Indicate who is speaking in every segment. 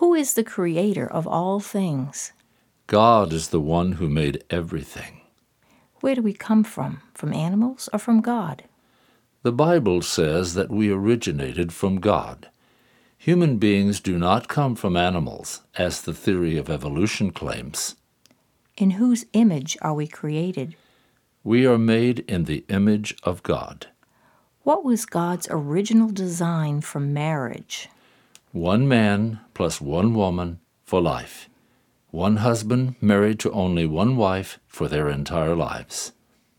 Speaker 1: Who is the creator of all things?
Speaker 2: God is the one who made everything.
Speaker 1: Where do we come from? From animals or from God?
Speaker 2: The Bible says that we originated from God. Human beings do not come from animals, as the theory of evolution claims.
Speaker 1: In whose image are we created?
Speaker 2: We are made in the image of God.
Speaker 1: What was God's original design for marriage?
Speaker 2: One man plus one woman for life. One husband married to only one wife for their entire lives.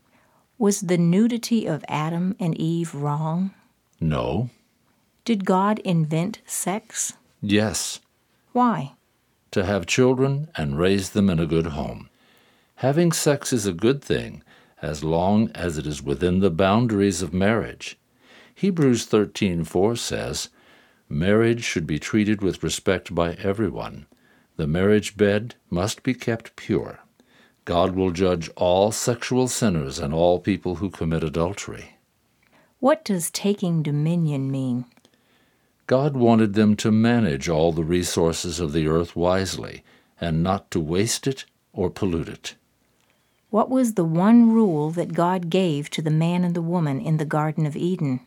Speaker 1: Was the nudity of Adam and Eve wrong?
Speaker 2: No.
Speaker 1: Did God invent sex?
Speaker 2: Yes.
Speaker 1: Why?
Speaker 2: To have children and raise them in a good home. Having sex is a good thing as long as it is within the boundaries of marriage. Hebrews 13:4 says, "Marriage should be treated with respect by everyone. The marriage bed must be kept pure. God will judge all sexual sinners and all people who commit adultery."
Speaker 1: What does taking dominion mean?
Speaker 2: God wanted them to manage all the resources of the earth wisely and not to waste it or pollute it.
Speaker 1: What was the one rule that God gave to the man and the woman in the Garden of Eden?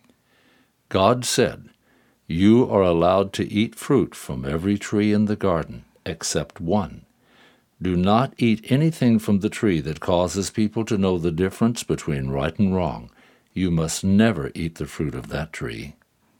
Speaker 2: God said, "You are allowed to eat fruit from every tree in the garden, except one. Do not eat anything from the tree that causes people to know the difference between right and wrong. You must never eat the fruit of that tree."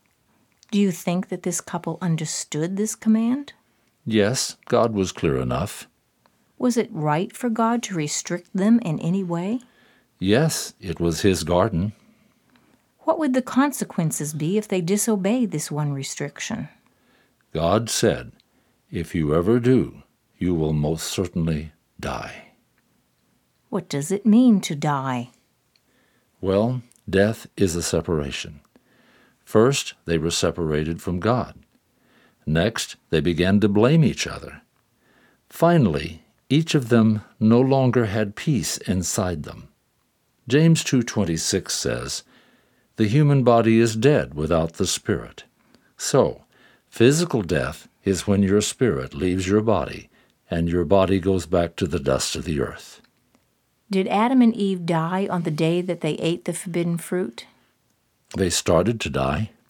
Speaker 1: Do you think that this couple understood this command?
Speaker 2: Yes, God was clear enough.
Speaker 1: Was it right for God to restrict them in any way?
Speaker 2: Yes, it was His garden.
Speaker 1: What would the consequences be if they disobeyed this one restriction?
Speaker 2: God said, "If you ever do, you will most certainly die."
Speaker 1: What does it mean to die?
Speaker 2: Well, death is a separation. First, they were separated from God. Next, they began to blame each other. Finally, each of them no longer had peace inside them. James 2:26 says, "The human body is dead without the spirit." So, physical death is when your spirit leaves your body and your body goes back to the dust of the earth.
Speaker 1: Did Adam and Eve die on the day that they ate the forbidden fruit?
Speaker 2: They started to die.